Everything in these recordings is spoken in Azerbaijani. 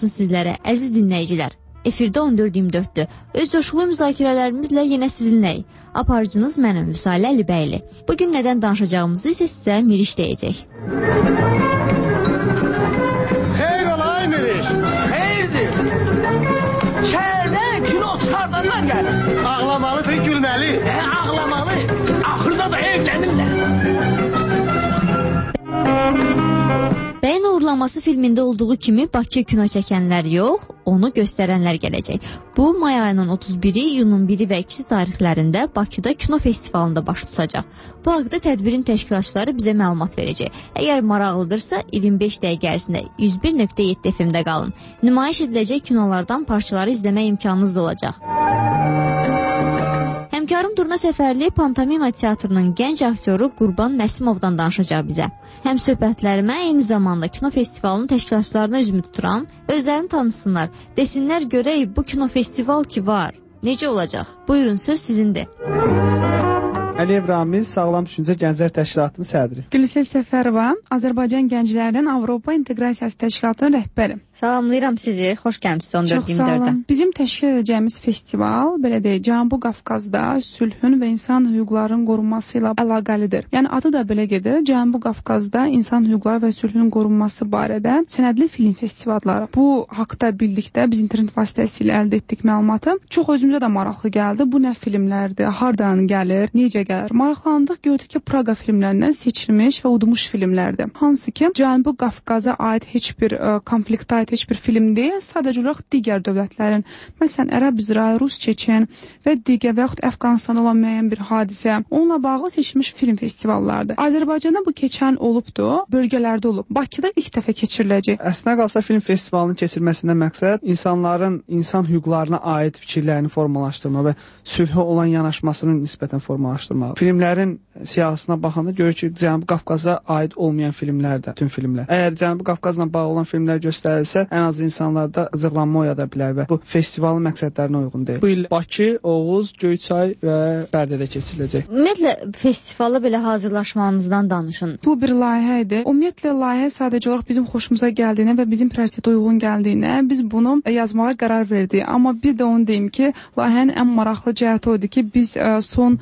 olsun sizlərə, əziz dinləyicilər. Efirdə 14-24-dür. Öz coşqulu müzakirələrimizlə yenə sizinləyik. Aparıcınız mənəm Vüsalə Əlibəyli. Bugün nədən danışacağımızı isə sizə Miriş deyəcək. Xeyr olay Miriş. Xeyirdir. Şəhərdən kino çıxardandan gəlir. Ağlamalıdır, gülməli. Ağlamalı. Axırda da evlənirlər. Bəyin Uğurlaması filmində olduğu kimi Bakı kino çəkənlər yox, onu göstərənlər gələcək. Bu, may ayının 31-i, iyunun 1-i və 2-si tarixlərində Bakıda kino festivalında baş tutacaq. Bu haqda tədbirin təşkilatçıları bizə məlumat verəcək. Əgər maraqlıdırsa, 25 dəqiqə ərzində 101.7 FM-də qalın. Nümayiş ediləcək kinolardan parçaları izləmək imkanınız da olacaq. Həmkarım Durna Səfərli Pantomima Teatrının gənc aktyoru Qurban Məsimovdan danışacaq bizə. Həm söhbətlərimə, eyni zamanda kino festivalının təşkilatçılarına üzümü tuturam. Özlərini tanısınlar, desinlər görək bu kino festival ki var. Necə olacaq? Buyurun, söz sizindir. Əliyev Ramiz, Sağlam Düşüncə Gənclər Təşkilatının sədri. Gülsel Səfərova, Azərbaycan Gənclərinin Avropa İnteqrasiyası Təşkilatının rəhbəri. Salamlayıram sizi, xoş gəlmişsiniz 14-24-də. Çox sağ olun. Bizim təşkil edəcəyimiz festival, belə deyək, Cənubi Qafqazda sülhün və insan hüquqlarının qorunması ilə əlaqəlidir. Yəni adı da belə gedir, Cənubi Qafqazda insan hüquqları və sülhün qorunması barədə sənədli film festivalları. Bu haqda bildikdə biz internet vasitəsilə əldə etdik məlumatı. Çox özümüzə də maraqlı gəldi. Bu nə filmlərdir, hardan gəlir, necə gəlir? Maraqlandıq, gördük ki, Praqa filmlərindən seçilmiş və udmuş filmlərdir. Hansı ki, Cənubi Qafqaza aid heç bir konfliktə aid heç bir film deyil, sadəcə olaraq digər dövlətlərin, məsələn, Ərəb, İsrail, Rus, Çeçen və digər və yaxud Əfqanistanda olan müəyyən bir hadisə, onunla bağlı seçilmiş film festivallardır. Azərbaycanda bu keçən olubdu, bölgələrdə olub. Bakıda ilk dəfə keçiriləcək. Əslində qalsa film festivalının keçirilməsindən məqsəd insanların insan hüquqlarına aid fikirlərini formalaşdırmaq və sülhə olan yanaşmasını nisbətən formalaşdırmaq. Filmlərin siyahısına baxanda görür ki, Cənubi Qafqaza aid olmayan filmlərdir, bütün filmlər. Əgər Cənubi Qafqazla bağlı olan filmlər göstərilsə, ən az insanlarda qıcıqlanma oyada bilər və bu festivalın məqsədlərinə uyğun deyil. Bu il Bakı, Oğuz, Göyçay və Bərdədə keçiriləcək. Ümumiyyətlə, festivala belə hazırlaşmanızdan danışın. Bu bir layihə idi. Ümumiyyətlə, layihə sadəcə olaraq bizim xoşumuza gəldiyinə və bizim prioritetə uyğun gəldiyinə biz bunu yazmağa qərar verdik. Amma bir də onu deyim ki, layihənin ən maraqlı cəhəti o idi ki, biz son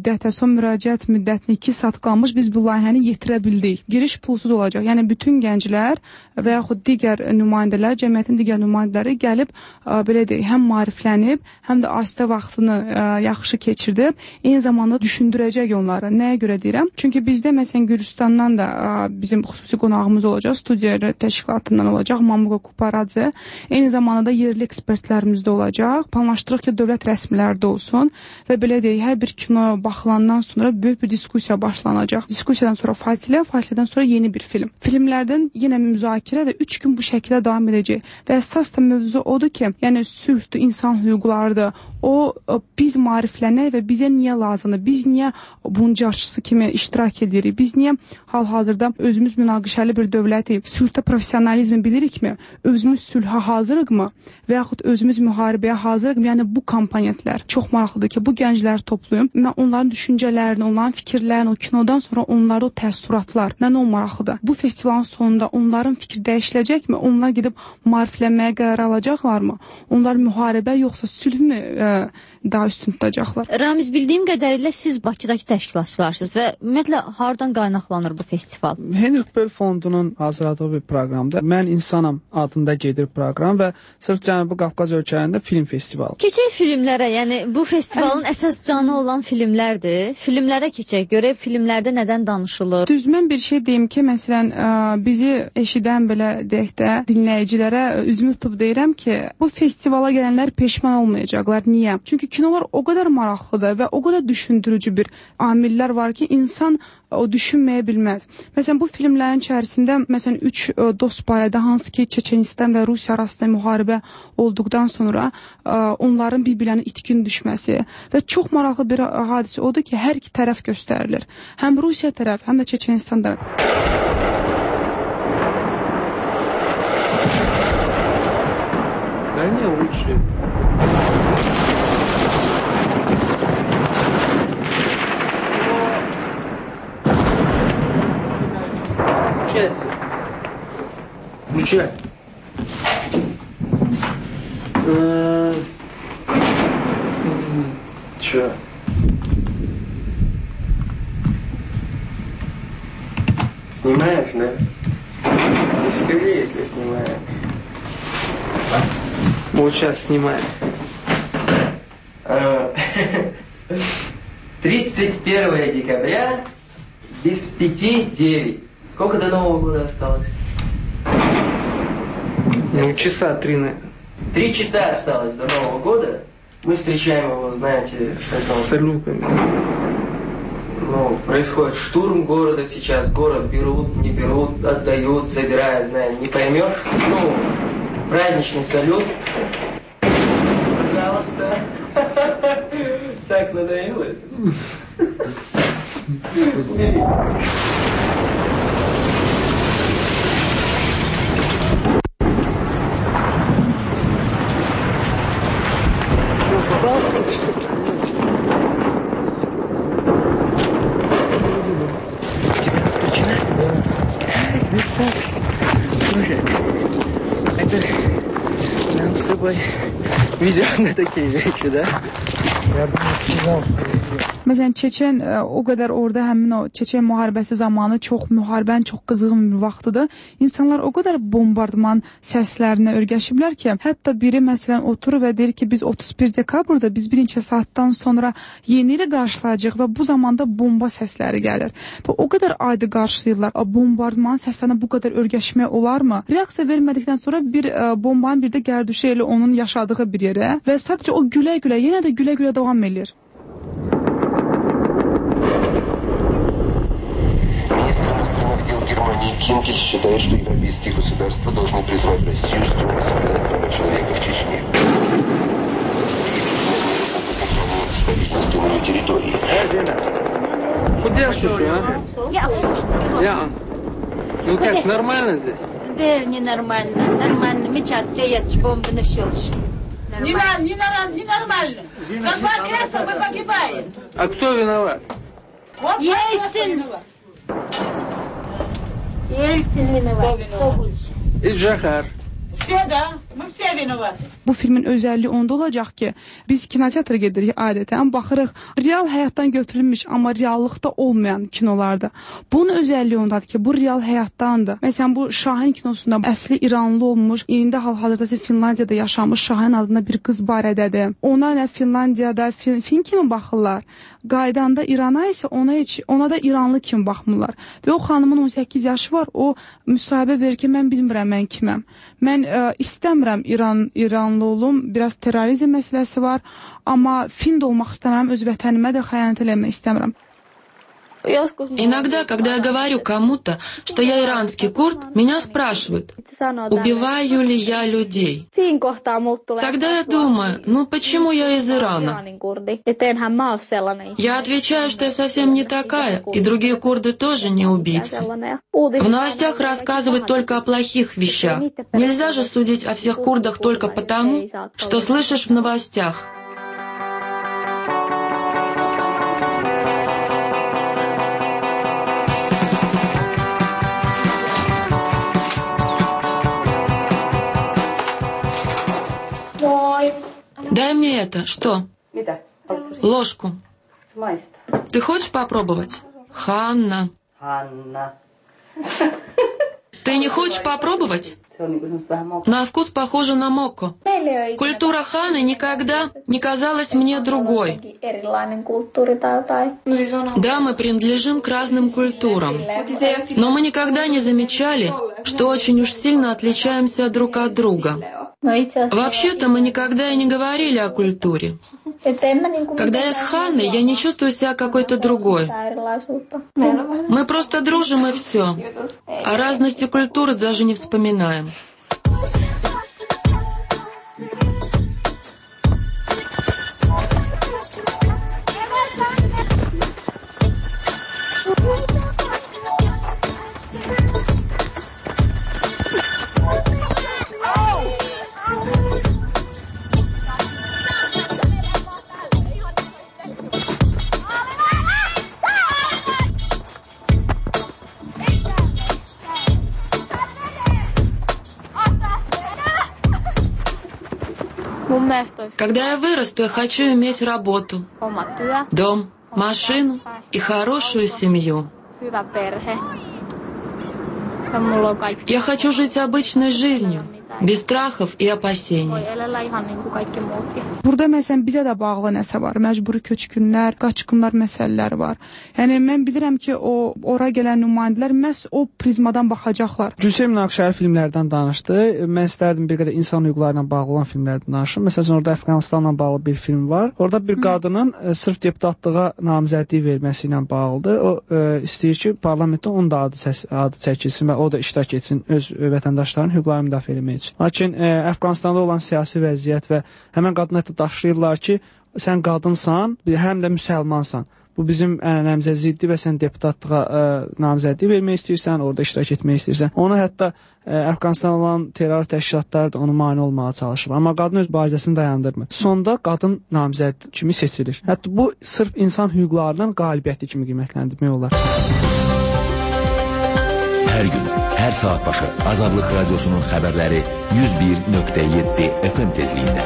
müraciət müddətini 2 saat qalmış biz bu layihəni yetirə bildik. Giriş pulsuz olacaq. Yəni bütün gənclər və yaxud digər nümayəndələr, cəmiyyətin digər nümayəndələri gəlib belə deyək, həm maariflənib, həm də asudə vaxtını yaxşı keçirdib, eyni zamanda düşündürəcək onları. Nəyə görə deyirəm? Çünki bizdə məsələn Gürcüstandan da bizim xüsusi qonağımız olacaq, studiya təşkilatından olacaq, Mamuqa Kuparadze. Eyni zamanda da yerli ekspertlərimiz də olacaq. Planlaşdırırıq ki, dövlət rəsmiləri də olsun və belə deyək, hər bir kino baxılandan sonra böyük bir diskusiya başlanacaq. Diskusiyadan sonra fasilədən sonra yeni bir film. Filmlərdən yenə müzakirə və 3 gün bu şəkildə davam edəcək. Və əsas da mövzu odur ki, yəni sülhdür, insan hüquqlarıdır. O biz maariflənək və bizə niyə lazımdır? Biz niyə bunun carçısı kimi iştirak edirik? Biz niyə hal-hazırda özümüz münaqişəli bir dövlətik, sülhdə professionalizmi bilirikmi? Özümüz sülhə hazırıqmı? Və yaxud özümüz müharibəyə hazırıqmı? Yəni bu komponentlər çox maraqlıdır ki, bu gəncləri toplayım. Mən onların düşüncələrini, onların fikirlərini, o kinodan sonra onlarda o təəssüratlar, mənə o maraqlıdır. Bu festivalın sonunda onların fikri dəyişiləcəkmi? Onlar gedib maariflənməyə qərar alacaqlarmı? Onlar müharibə yoxsa sülhmü daha üstün tutacaqlar? Ramiz, bildiyim qədərilə siz Bakıdakı təşkilatçılarsınız və ümumiyyətlə hardan qaynaqlanır bu festival? Henrik Böll Fondunun hazırladığı bir proqramdır. Mən insanam adında gedir proqram və sırf Cənubi Qafqaz ölkələrində film festivalı. Keçək filmlərə, yəni bu festivalın əsas canı olan filmlərdir. Filmlərə keçək, görək filmlərdə nədən danışılır? Düz mən bir şey deyim ki, məsələn, bizi eşidən belə deyək də dinləyicilərə üzümü tutub deyirəm ki, bu festivala gələnlər peşman olmayacaqlar. Niyə? Çünki kinolar o qədər maraqlıdır və o qədər düşündürücü bir amillər var ki, insan o düşünməyə bilməz. Məsələn, bu filmlərin içərisində məsələn 3 dost barədə, hansı ki Çeçenistan və Rusiya arasında müharibə olduqdan sonra onların bir-birlərinə itkin düşməsi və çox maraqlı bir hadisə odur ki, hər iki tərəf göstərilir. Həm Rusiya tərəf, həm də Çeçenistan tərəf. Nə olmuş? Mülkiyyət. Снимаешь, да? Не скажи, если снимаю. Вот сейчас снимаем. 31 декабря без 5:09. Сколько до Нового года осталось? Ну, часа 3, наверное. 3 часа осталось до Нового года. Мы встречаем его, знаете, С салютами. Ну, происходит штурм города сейчас. Город берут, не берут, отдают, забирают, знаешь, не поймешь. Ну, праздничный салют. Пожалуйста. Так надоело это. Слушай, это нам с тобой везет на такие вещи, да? Я бы не сказал, что везет. Məsələn, Çeçen o qədər orada həmin o Çeçen müharibəsi zamanı müharibənin çox qızğın bir vaxtıdır. İnsanlar o qədər bombardman səslərinə öyrəşiblər ki, hətta biri məsələn oturur və deyir ki, biz 31 dekabrda biz bir neçə saatdan sonra yeni ili qarşılayacağıq və bu zamanda bomba səsləri gəlir. Və o qədər adi qarşılayırlar. Bombardman səslərinə bu qədər öyrəşmək olarmı? Reaksiya vermədikdən sonra bir bombanın bir də gərdüşü elə onun yaşadığı bir yerə və sadəcə o gülə-gülə, yenə də gülə-gülə davam edir. Германии Кинкель считает, что европейские государства должны призвать Россию строго соблюдать права человека в Чечне. Стабильности на ее территории. Куда шушу, а? Я. Ну как, нормально здесь? Да, ненормально. Нормально. Мечат, клеят, бомбы нашелся. Не нормально. За 2 кресла мы погибаем. А кто виноват? Вот Ельцин. Ельцin виноват. Кто больше? И Джахар. Все, да. Мы все виноваты. Bu filmin özəlliyi onda olacaq ki, biz kinoteatra gedirik adətən, baxırıq real həyatdan götürülmüş, amma reallıqda olmayan kinolarda. Bunun özəlliyi ondadır ki, bu real həyatdandır. Məsələn, bu Şahin kinosunda əsli İranlı olmuş, indi hal-hazırda Finlandiyada yaşamış Şahin adında bir qız barədədir. Ona nə Finlandiyada film kimi baxırlar. Qaydanda İrana isə ona da İranlı kimi baxmırlar. Və o xanımın 18 yaşı var, o müsahibə verir ki, mən bilmirəm mən kiməm. Mən istəmirəm İranlı olum, biraz terrorizm məsələsi var, amma Find olmaq istəmirəm, öz vətənimə də xəyanət eləmək istəmirəm. Иногда, когда я говорю кому-то, что я иранский курд, меня спрашивают, убиваю ли я людей. Тогда я думаю, ну почему я из Ирана? Я отвечаю, что я совсем не такая, и другие курды тоже не убийцы. В новостях рассказывают только о плохих вещах. Нельзя же судить о всех курдах только потому, что слышишь в новостях. Дай мне это. Что? Ложку. Ты хочешь попробовать? Ханна. Ты не хочешь попробовать? На вкус похоже на мокко. Культура ханы никогда не казалась мне другой. Да, мы принадлежим к разным культурам, но мы никогда не замечали, что очень уж сильно отличаемся друг от друга. Вообще-то мы никогда и не говорили о культуре. Когда я с Ханной, я не чувствую себя какой-то другой. Мы просто дружим и все. О разности культуры даже не вспоминаем. Когда я вырасту, я хочу иметь работу, дом, машину и хорошую семью. Я хочу жить обычной жизнью, без страхов и опасений. Burada məsələn bizə də bağlı nəsə var. Məcburi köçkünlər, qaçqınlar məsələləri var. Yəni mən bilirəm ki, ora gələn nümayəndələr məhz o prizmadan baxacaqlar. Gülsüm Münaqişəli filmlərdən danışdı. Mən istərdim bir qədər insan hüquqları ilə bağlı olan filmlərdən danışım. Məsələn, orada Əfqanistanla bağlı bir film var. Orada bir qadının sırf deputatlığa namizədliyi verməsi ilə bağlıdır. O istəyir ki, parlamentdə onun da adı çəkilsin və o da iştirak etsin öz vətəndaşlarının hüquqlarını müdafiə etmək üçün. Lakin Əfqanistanda olan siyasi vəziyyət və həmən qadına hətta daşıyırlar ki, sən qadınsan, həm də müsəlmansan. Bu bizim ənənəmizə ziddir və sən deputatlığa namizədliyi vermək istəyirsən, orada iştirak etmək istəyirsən. Onu hətta Əfqanistanda olan terror təşkilatları da onu mane olmağa çalışır. Amma qadın öz barizəsini dayandırmır. Sonda qadın namizəd kimi seçilir. Hətta bu sırf insan hüquqlarının qalibiyyəti kimi qiymətləndirmək olar. Hər gün, hər saat başı Azadlıq Radiosunun xəbərləri 101.7 FM tezliyində.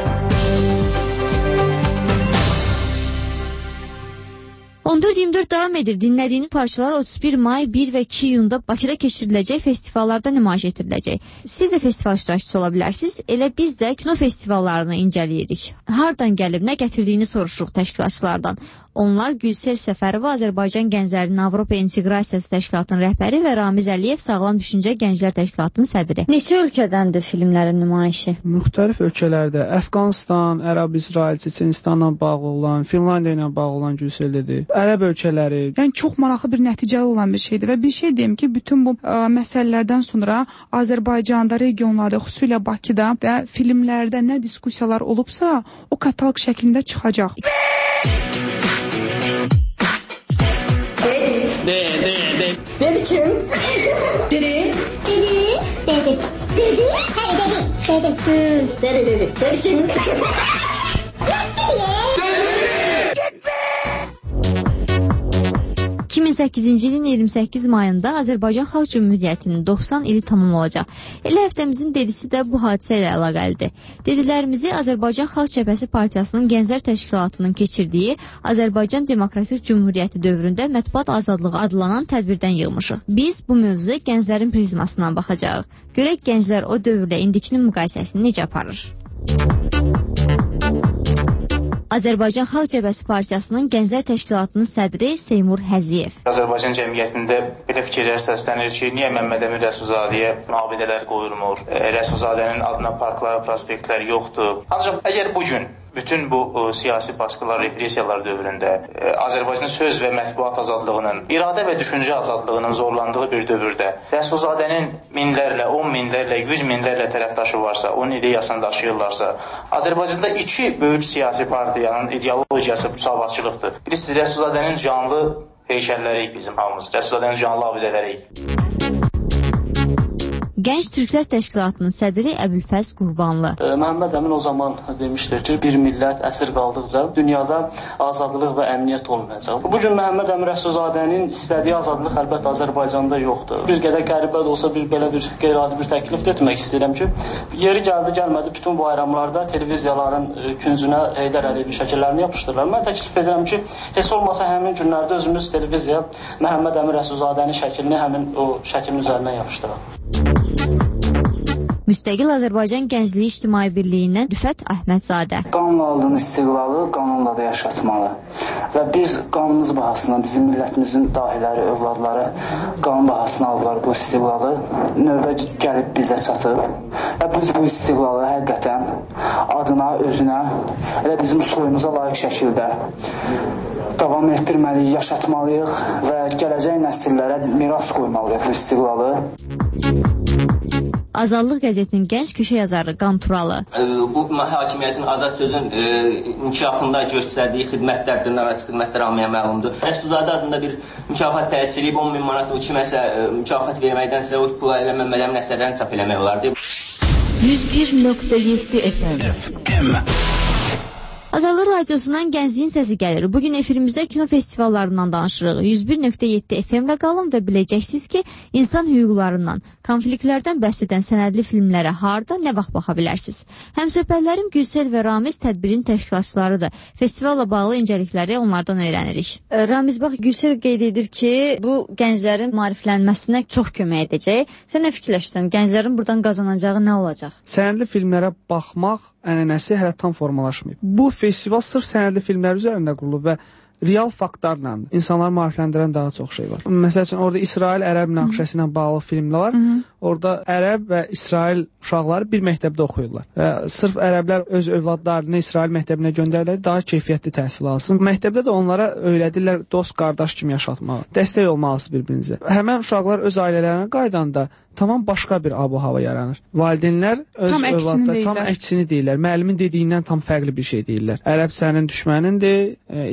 14-24 davam edir. Dinlədiyiniz parçalar 31 may, 1 və 2 iyunda Bakıda keçiriləcək festivallarda nümayiş etdiriləcək. Siz də festival iştirakçısı ola bilərsiniz. Elə biz də kino festivallarını incələyirik. Hardan gəlib, nə gətirdiyini soruşuruq təşkilatçılardan. Onlar Gülsel Səfərova, Azərbaycan Gənclərinin Avropa İnteqrasiyası Təşkilatının rəhbəri və Ramiz Əliyev, Sağlam Düşüncə Gənclər Təşkilatının sədri. Neçə ölkədəndir filmlərin nümayişi? Müxtəlif ölkələrdə. Əfqanistan, Ərəb, İsrail, Çeçenistanla bağlı olan, Finlandiya ilə bağlı olan Gülsel dedi. Ərəb ölkələri. Yəni çox maraqlı bir nəticəli olan bir şeydir və bir şey deyim ki, bütün bu məsələlərdən sonra Azərbaycanda, regionlarda, xüsusilə Bakıda və filmlərdə nə diskussiyalar olubsa, o katalog şəklində çıxacaq. Dedi kim? Dedi. Dedi kim? 2008-ci ilin 28 mayında Azərbaycan Xalq Cümhuriyyətinin 90 ili tamam olacaq. Elə həftəmizin dedisi də bu hadisə ilə əlaqəlidir. Dedilərimizi Azərbaycan Xalq Cəbhəsi Partiyasının Gənclər Təşkilatının keçirdiyi Azərbaycan Demokratik Cümhuriyyəti dövründə mətbuat azadlığı adlanan tədbirdən yığmışıq. Biz bu mövzuya gənclərin prizmasından baxacağıq. Görək gənclər o dövrlə indikinin müqayisəsini necə aparır? Azərbaycan Xalq Cəbhəsi Partiyasının Gənclər Təşkilatının sədri Seymur Həziyev. Azərbaycan cəmiyyətində belə fikirlər səslənir ki, niyə Məmməd Əmin Rəsulzadəyə abidələr qoyulmur, Rəsulzadənin adına parklar, prospektlər yoxdur. Ancaq əgər bugün bütün bu siyasi baskılar, repressiyalar dövründə Azərbaycanın söz və mətbuat azadlığının, iradə və düşüncə azadlığının zorlandığı bir dövrdə Rəsulzadənin minlərlə, 10 minlərlə, 100 minlərlə tərəfdaşı varsa, onun ideyasını daşıyırlarsa, Azərbaycanda iki böyük siyasi partiyanın ideologiyası müsavatçılıqdır. Bilirsiniz, Rəsulzadənin canlı heykəlləriyik bizim hamımız, Rəsulzadənin canlı abidələriyik. Gənc Türklər Təşkilatının sədri Əbülfəz Qurbanlı. Məmməd Əmin o zaman demişdir ki, bir millət əsir qaldıqca dünyada azadlıq və əmniyyət olmayacaq. Bugün Məmməd Əmin Rəsulzadənin istədiyi azadlıq əlbəttə Azərbaycanda yoxdur. Bir qədər qəribə də olsa belə bir qeyri-adi bir təklif də etmək istəyirəm ki, yeri gəldi gəlmədi bütün bayramlarda televiziyaların küncünə Heydər Əliyevi şəkillərini yapışdırırlar. Mən təklif edirəm ki, heç olmasa həmin günlərdə özümüz televiziya Məmməd Əmin Rəsulzadənin şəklini həmin o şəklin üzərindən yapışdıraq. Müstəqil Azərbaycan Gəncliyi İctimai Birliyindən Rüfət Əhmədzadə. Qanunla aldığımız istiqlalı qanunla da yaşatmalı. Və biz qanunumuz bahasına, bizim millətimizin dahiləri, övladları qanun bahasına alırlar bu istiqlalı. Növbə gəlib bizə çatıb. Və biz bu istiqlalı həqiqətən adına, özünə, elə bizim soyumuza layiq şəkildə davam etdirməliyik, yaşatmalıyıq və gələcək nəsillərə miras qoymalıyıq bu istiqlalı. Azadlıq qəzetinin gənc köşə yazarı Qanturalı. Bu hakimiyyətin azad sözün inkişafında göstərdiyi xidmətlər, dırnaqarası xidmətlər hamıya məlumdur. Rəsulzadə adında bir mükafat təsir edib 10 min manat o kiməsə mükafat verməkdənsə o pula elə Məmməd Əmin əsərlərini çap eləmək olardı. 101.7 FM. Azadlıq Radiosundan Gəncliyin Səsi gəlir. Bugün efirimizdə kino festivallarından danışırıq. 101.7 FM-lə qalın və biləcəksiniz ki, insan hüquqlarından, konfliktlərdən bəhs edən sənədli filmlərə harda, nə vaxt baxa bilərsiniz. Həmsöhbətlərim Gülsel və Ramiz tədbirin təşkilatçılarıdır. Festivalla bağlı incəlikləri onlardan öyrənirik. Ramiz, bax, Gülsel qeyd edir ki, bu gənclərin maariflənməsinə çox kömək edəcək. Sən nə fikirləşsən? Gənclərin buradan qazanacağı nə olacaq? Sənədli filmlərə baxmaq ənənəsi hələ tam formalaşmayıb. Bu festival sırf sənədli filmlər üzərində qurulub və real faktlarla insanları maarifləndirən daha çox şey var. Məsəl üçün, orada İsrail-Ərəb münaqişəsi ilə bağlı filmlər var. Orada Ərəb və İsrail uşaqları bir məktəbdə oxuyurlar. Və sırf ərəblər öz övladlarını İsrail məktəbinə göndərirlər, daha keyfiyyətli təhsil alsın. Məktəbdə də onlara öyrədirlər dost, qardaş kimi yaşatmağı. Dəstək olmalısınız bir-birinizə. Həmən uşaqlar öz ailələrinə qaydanda tamam başqa bir ab-hava yaranır. Valideynlər öz övladlarına tam əksini deyirlər. Müəllimin dediyindən tam fərqli bir şey deyirlər. Ərəb sənin düşmənindir,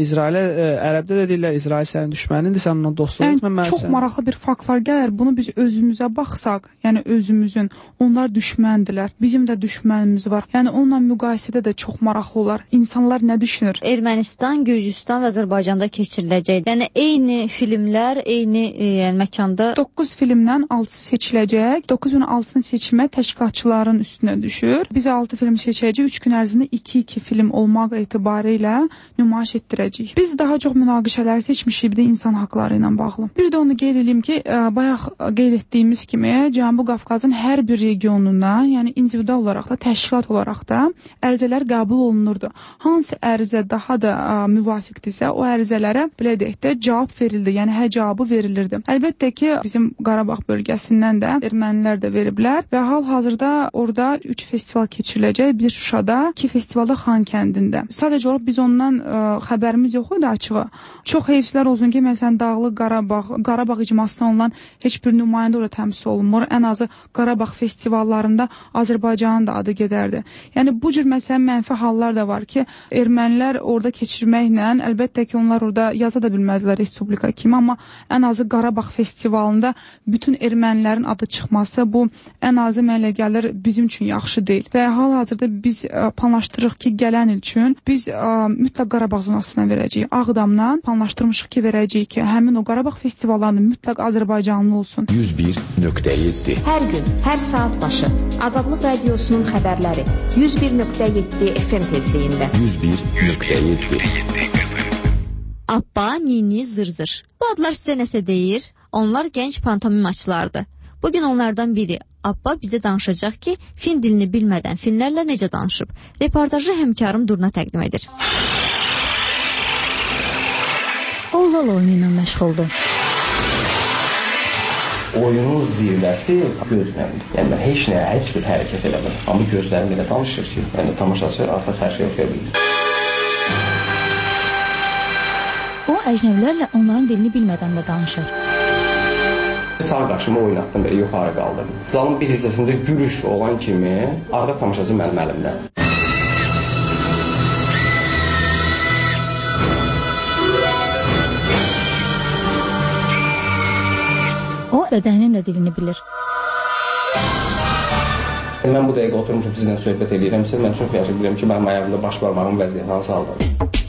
Ərəbdə də deyirlər, İsrail sənin düşmənindir, sən onunla dostluq etməməlisən. Çox maraqlı bir faktlar gəlir. Bunu biz özümüzə baxsaq, yəni özümüzün, onlar düşməndilər. Bizim də düşmənimiz var. Yəni onunla müqayisədə də çox maraqlı olar. İnsanlar nə düşünür? Ermənistan, Gürcüstan və Azərbaycanda keçiriləcək. Yəni eyni filmlər, eyni məkanda 9 filmdən 6 seçiləcək. 9-un 6-sını seçmək təşkilatçıların üstünə düşür. Biz 6 film seçəcəyik. 3 gün ərzində 2-2 film olmaq etibarı ilə nümayiş etdirəcəyik. Biz daha çox münaqişələri seçmişik, bir də insan haqları ilə bağlı. Bir də onu qeyd edeyim ki, bayaq qeyd etdiyimiz kimi Cənubi Qafqazın hər bir regionuna, yəni individual olaraq da, təşkilat olaraq da ərizələr qəbul olunurdu. Hansı ərizə daha da müvafiqdirsə, o ərizələrə belə deyək də cavab verildi, yəni hə cavabı verilirdi. Əlbəttə ki, bizim Qarabağ bölgəsindən də ermənilər də veriblər və hal-hazırda orada 3 festival keçiriləcək. Bir Şuşada, 2 festivalda Xankəndində. Sadəcə olaraq biz ondan xəbərimiz yox idi açığı. Çox heyfsizlər olsun ki, məsələn, Dağlıq Qarabağ icmasına olan heç bir nümayəndə orada təmsil olunmur. Ən azı Qarabağ festivallarında Azərbaycanın da adı gedərdi. Yəni bu cür məsələn mənfi hallar da var ki, ermənilər orada keçirməklə, əlbəttə ki, onlar orada yaza da bilməzlər respublika kimi, amma ən azı Qarabağ festivalında bütün ermənilərin adı çıxması bu ən azı mənə gəlir bizim üçün yaxşı deyil. Və hal-hazırda biz planlaşdırırıq ki, gələn il üçün biz mütləq Qarabağ zonasına verəcəyik. Ağdamdan planlaşdırmışıq ki, verəcəyik ki, həmin o Qarabağ festivallarının mütləq Azərbaycanlı olsun. 101.7 Hər gün, hər saat başı Azadlıq Radiosunun xəbərləri 101.7 FM tezliyində. 101.7 Abba, Nini, Zırzır. Bu adlar sizə nəsə deyir? Onlar gənc pantomimaçılardır. Bugün onlardan biri Abba bizə danışacaq ki, fin dilini bilmədən finlərlə necə danışıb. Reportajı həmkarım Durna təqdim edir. O lal oyunu ilə məşğuldur. Oyunun zirvəsi gözləmdir. Yəni mən heç nəyə, heç bir hərəkət eləmirəm. Amma gözlərim elə danışır ki, yəni tamaşaçı artıq hər şey oxuya bilir. O əcnəbilərlə onların dilini bilmədən də danışır. Sağ qaşımı oynatdım, belə yuxarı qaldırdım. Zalın bir hissəsində gülüş olan kimi arxa tamaşaçı mənim əlimdə. O bədəninin də dilini bilir. Mən bu dəqiqə oturmuşum, sizinlə söhbət edirəmsə, mən çox yaxşı bilirəm ki, mənim ayağımda baş barmağımın vəziyyəti hansı haldadır.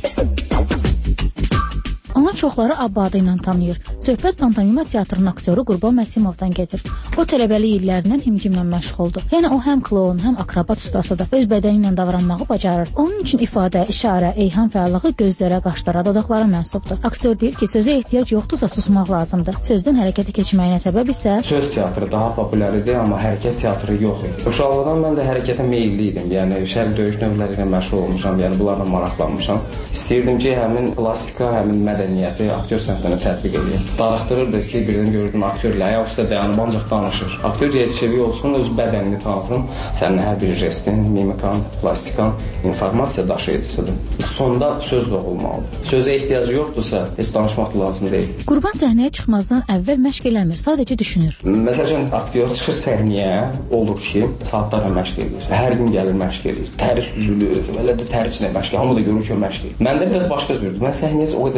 Ona çoxları Abba adı ilə tanıyır. Söhbət pantomima teatrının aktyoru Qurban Məsimovdan gedir. O tələbəlik illərindən himcimlə məşğuldur. Yəni o həm kloun, həm akrobat ustasıdır. Öz bədəni ilə davranmağı bacarır. Onun üçün ifadə, işarə, eyham fəallığı gözlərə, qaşlara, dodaqlara mənsubdur. Aktyor deyir ki, sözə ehtiyac yoxdursa susmaq lazımdır. Sözdən hərəkətə keçməyinə səbəb isə söz teatrı daha popülər idi, amma hərəkət teatrı yox idi. Uşaqlıqdan mən də hərəkətə meylli idim. Yəni şərq döyüş növləri ilə məşğul olmuşam, yəni bunlarla maraqlanmışam. İstəyirdim ki, həmin klassika, həmin mədəniyyəti aktyor sənətlərinə tətbiq edeyim. Darıxdırırdı ki, birdən gördüm aktyorla ayaqüstə dayanıb ancaq danışır. Aktyor yetişirliyi olsun, öz bədənini tanısın. Sənin hər bir jestin, mimikan, plastikan informasiya daşıyıcısıdır. Sonda söz doğulmalıdır. Sözə ehtiyacı yoxdursa, heç danışmaq da lazım deyil. Qurban səhnəyə çıxmazdan əvvəl məşq eləmir, sadəcə düşünür. Məsələn, aktyor çıxır səhnəyə, olur ki, saatlarla məşq edir. Hər gün gəlir məşq edir. Təris düzülür, elə də tərislə məşq edir. Hamı da görür ki, məşq edir. Məndə biraz başqa cürdür. Mən səhnəyə o qədər də çıxmıram.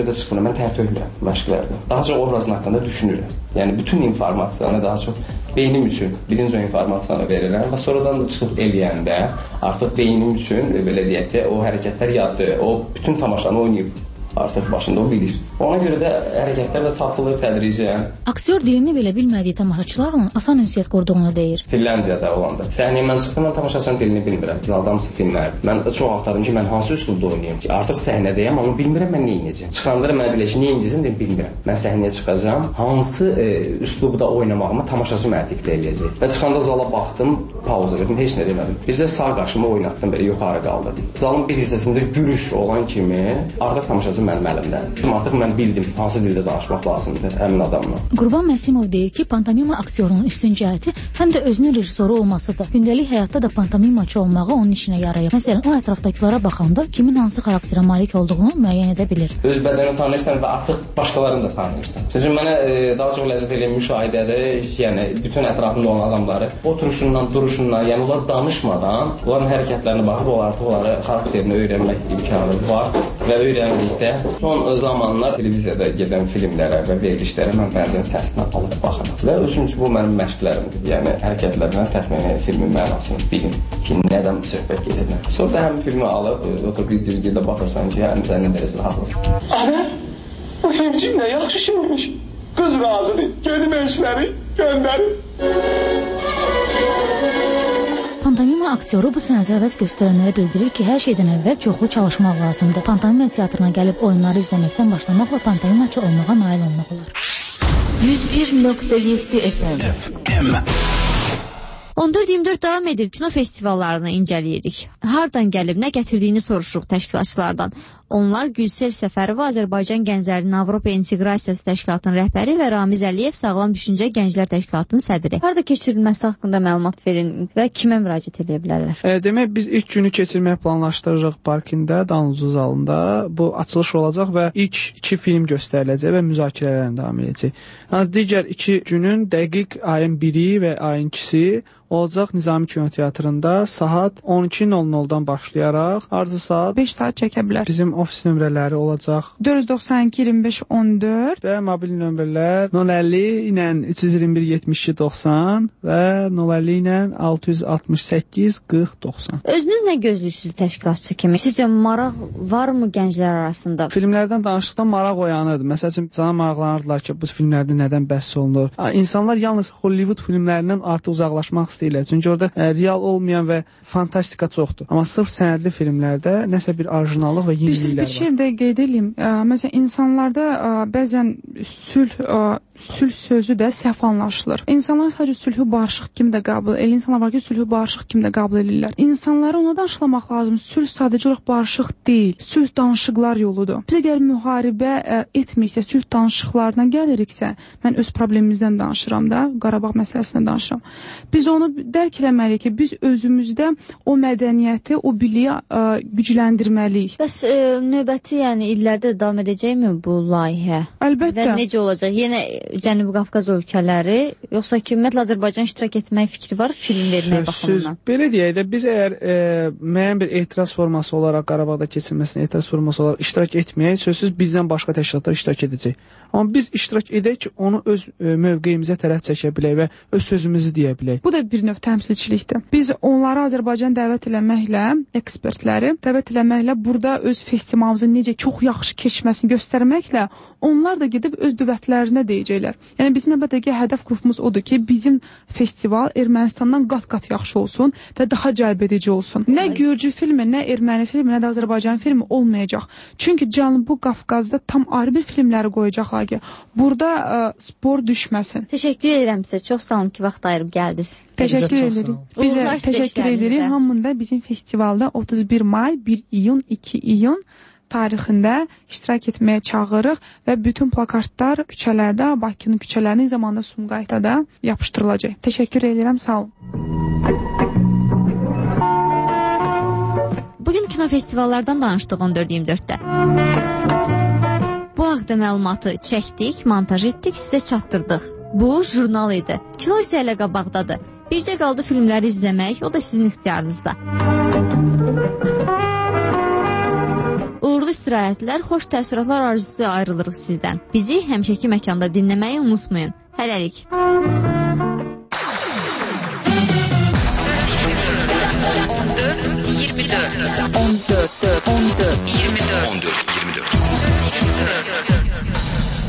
mən tər tökmürəm məşqlərdə. Daha çox obrazın haqqında düşünürəm. Yəni bütün informasiyanı daha çox beynim üçün birinci o informasiyanı verirəm və sonradan da çıxıb eləyəndə artıq beynim üçün belə deyək ki, o hərəkətlər yaddır. O bütün tamaşanı oynayıb artıq başında o bilir. Ona görə də hərəkətlər də tapılır tədricən. Aktyor dilini belə bilmədiyi tamaşaçılarla asan ünsiyyət qurduğunu deyir. Finlandiyada olanda. Səhnəyə mən çıxdım, mən tamaşaçının dilini bilmirəm. Zaldamısı filmlərdir. Mən çox axtardım ki, mən hansı üslubda oynayım ki, artıq səhnədəyəm, amma bilmirəm mən nə edəcəm. Çıxanda mənə belə ki, nə edəcəm deyə bilmirəm. Mən səhnəyə çıxacağam, hansı üslubda oynamağımı tamaşaçı mənə diktə eləyəcək. Və çıxanda zala baxdım, pauza verdim, heç nə demədim. Bizə sağ qaşımı oynatdım, belə yuxarı qaldırdım. Zalın bir hissəsində gülüş olan kimi artıq tamaşaçı mənim əlimdədir. Artıq mən bildim hansı dildə danışmaq lazımdır həmin adamla. Qurban Məsimov deyir ki, pantomima aktyorunun üstün cəhəti həm də özünün rejissoru olmasıdır. Gündəlik həyatda da pantomimaçı olmağı onun işinə yarayır. Məsələn, o ətrafdakılara baxanda kimin hansı xarakterə malik olduğunu müəyyən edə bilir. Öz bədənini tanıyırsan və artıq başqalarını da tanıyırsan. Çünki mənə daha çox ləzzət edən müşahidədə, yəni bütün ətrafında olan adamları oturuşundan, duruşundan, yəni onlar danışmadan, onların hərəkətlərinə baxıb artıq onları xarakterini öyrənmək imkanı var və öyrəndikdə son zamanlar televiziyada gedən filmlərə və verilişlərə mən bəzən səsini alıb baxıram. Və özüm üçün bu mənim məşqlərimdir. Yəni hərəkətlərdən təxminən filmin mənasını bilim ki, nədən söhbət gedir. Sonra da həmin filmi alıb oturub bir baxırsan ki, həm sənin dərəcədə haqlısın. Ana, bu filmcim nə yaxşı şeymiş. Qız razıdır. Gedim elçiləri göndərin. Pantomima aktyoru bu sənətə həvəs göstərənlərə bildirir ki, hər şeydən əvvəl çoxlu çalışmaq lazımdır. Pantomima teatrına gəlib oyunları izləməkdən başlamaqla pantomimaçı olmağa nail olmaq olar. 101.7 FM 14-24 davam edir, kino festivallarını incələyirik. Hardan gəlib, nə gətirdiyini soruşuruq təşkilatçılardan. Onlar Gülsel Səfərova Azərbaycan Gənclərinin Avropa İnteqrasiyası Təşkilatının rəhbəri və Ramiz Əliyev Sağlam Düşüncə Gənclər Təşkilatının sədri. Harada keçirilməsi haqqında məlumat verin və kimə müraciət edə bilərlər? Demək, biz ilk günü keçirməyi planlaşdırırıq parkində, Danuzu zalında. Bu açılış olacaq və ilk 2 film göstəriləcək və müzakirələrin davam edəcək. Digər 2 günün dəqiq ayın 1-i və ayın 2-si olacaq Nizami Kinoteatrında saat 12:00-dan başlayaraq arzu saat 5 saat çəkə bilər. Bizim ofis nömrələri olacaq 492 25 14 və mobil nömrələr 050 ilə 321 72 90 və 050 ilə 668 40 90. Özünüz nə gözləyirsiniz təşkilatçı kimi? Sizcə maraq varmı gənclər arasında? Filmlərdən danışdıqda maraq oyanırdı. Məsəl üçün cana maraqlanırdılar ki, bu filmlərdə nədən bəhs olunur? İnsanlar yalnız Hollywood filmlərindən artıq uzaqlaşmaq istəyirlər. Çünki orada real olmayan və fantastika çoxdur. Amma sırf sənədli filmlərdə nəsə bir orijinallıq və yeniliklər var. Bir şey də qeyd edeyim. Məsələn, insanlarda bəzən sülh sözü də səhv anlaşılır. İnsanlar sadəcə sülhü barışıq kimi də qəbul edir. İnsanlar var ki, sülhü barışıq kimi də qəbul edirlər. İnsanlara ona danışlamaq lazım. Sülh sadəcə olaraq barışıq deyil. Sülh danışıqlar yoludur. Biz əgər müharibə etmirsə, sülh danışıqlarına gəliriksə, mən öz problemimizdən danışıram da, Qarabağ məsələsindən danışıram. Biz onu dərk eləməliyik ki, biz özümüzdə o mədəniyyəti, o biliyi gücləndirməliyik. Bəs növbəti, yəni illərdə davam edəcəkmi bu layihə? Əlbəttə. Və necə olacaq? Yenə Cənubi Qafqaz ölkələri, yoxsa ki, ümumiyyətlə Azərbaycan iştirak etmək fikri var film vermək baxımından? Belə deyək də, biz əgər müəyyən bir etiraz forması olaraq Qarabağda keçirilməsinə etiraz forması olaraq iştirak etməyək, sözsüz bizdən başqa təşkilatlar iştirak edəcək. Amma biz iştirak edək ki, onu öz mövqeyimizə tərəf çəkə bilək və öz sözümüzü deyə bilək. Bu da bir növ təmsilçilikdir. Biz onları Azərbaycan dəvət eləməklə, ekspertləri dəvət eləməklə, burada öz festivalımızın necə çox yaxşı keçməsini göstərməklə, onlar da gedib öz dövlətlərinə deyəcəklər. Yəni bizim əlbəttə hədəf qrupumuz odur ki, bizim festival Ermənistandan qat-qat yaxşı olsun və daha cəlbedici olsun. Nə Gürcü filmi, nə Erməni filmi, nə də Azərbaycan filmi olmayacaq. Çünki Cənubi Qafqazda tam ayrı bir filmləri qoyacaqlar ki, burada spor düşməsin. Təşəkkür edirəm sizə. Çox sağ olun ki, vaxt ayırıb gəldiniz. Təşəkkür edirik. Biz də təşəkkür edirik. Hamında bizim festivalda 31 may, 1 iyun, 2 iyun tarixində iştirak etməyə çağırırıq və bütün plakatlar küçələrdə, Bakının küçələrinin zamanında Sumqayıtda yapışdırılacaq. Təşəkkür edirəm, sağ olun. Bugün kino festivallardan danışdıq 14-24-də. Bu haqda məlumatı çəkdik, montaj etdik, sizə çatdırdıq. Bu jurnal idi. Kino isə elə qabaqdadır. Bircə qaldı filmləri izləmək, o da sizin ixtiyarınızda. Uğurlu istirahətlər, xoş təəssüratlar arzusu ayrılırıq sizdən. Bizi həmişəki məkanda dinləməyi unutmayın. Hələlik. 14 24 14 24